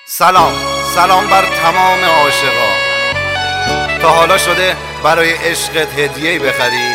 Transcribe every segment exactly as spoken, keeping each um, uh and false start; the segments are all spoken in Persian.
سلام سلام بر تمام عاشقا. تا حالا شده برای عشقت هدیه‌ای بخری؟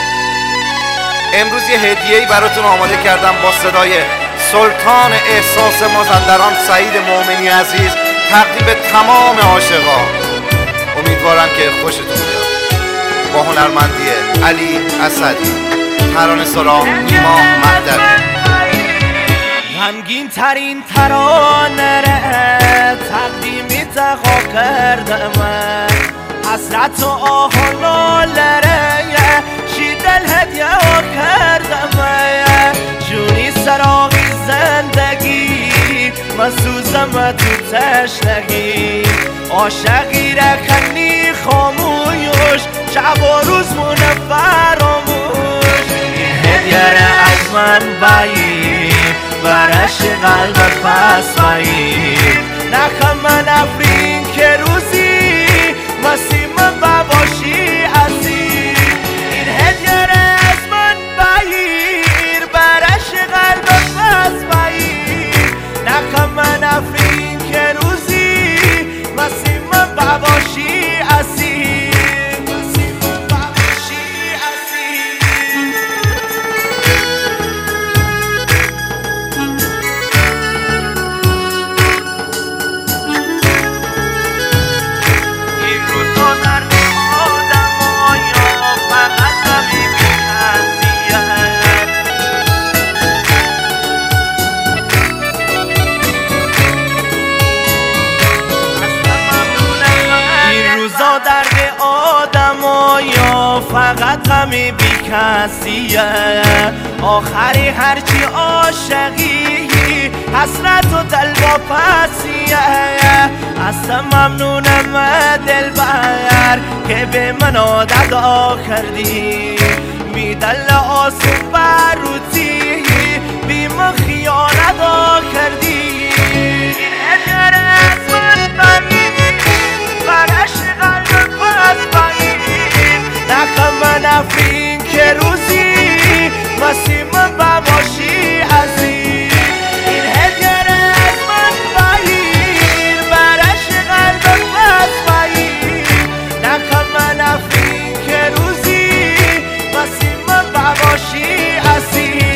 امروز یه هدیه‌ای براتون آماده کردم با صدای سلطان احساس مازندران سعید مومنی عزیز، تقدیم به تمام عاشقا. امیدوارم که خوشتون بیاد. با هنرمندی علی اسدی، ترانه سرا نیما مهدوی. غمگین ترین ترانه ره تقدیمی تقا کردم، حسرت و آه و ناله ره شیدل هدیه ها کردم. جونی سراغی زندگی مسوزم تو تشنگی، عاشقی رکنی خاموش شب و روز مونه فراموش. هدیه ره از من بایی برش قلب پس بایی، نخم من افرین که روزی مسیم بباشی عزیز. این هدیه ره از من بگیر برش قلب پس بایی، نخم من افرین که روزی مسیم بباشی عزیز. درد آدم و یا فقط غمی بی کسیه، آخری هرچی عاشقی حسرت و دل با پسیه. اصلا ممنونم دل بر که به من دعا کردی، بی دل آسون بروتی بی من خیانت کردی. این هدیه از من بگیر برش قلب پس بگیر، نخم من افرین که روزی مسیم بباشی عزیز. این هدیه از من بگیر برش قلب پس بگیر، نخم من افرین که روزی مسیم بباشی عزیز.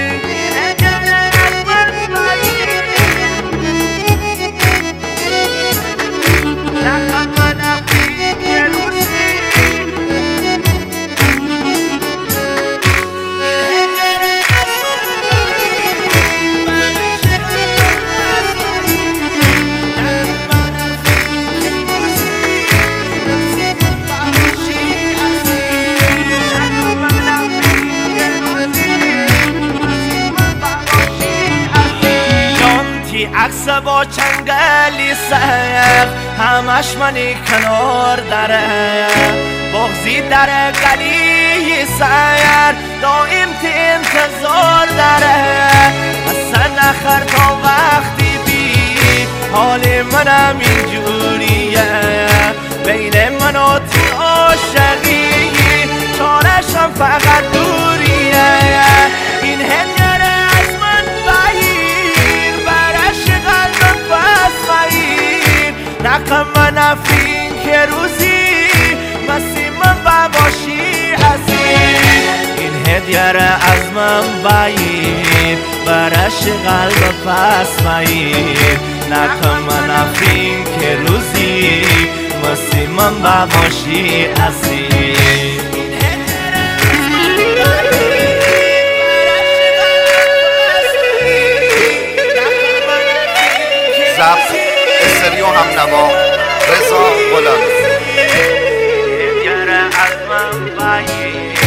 عکس با چنگلی سر همش منی کنار داره، بغزی در گلی سر دائم تی انتظار داره. اصلا نخر تا وقتی بی حال منم اینجوریه، بین من و تی عاشقی چارشم فقط دوریه. این هدیه از من بگیر برش قلب پس بگیر، نخم من افرین که روزی مسیم بباشی عزیز. این هدیه را از من بگیر برش قلب پس بگیر، نخم من افرین که روزی مسیم بباشی عزیز. ضبط استریو هم نوا رضا بلند. هدیه را از من بگیر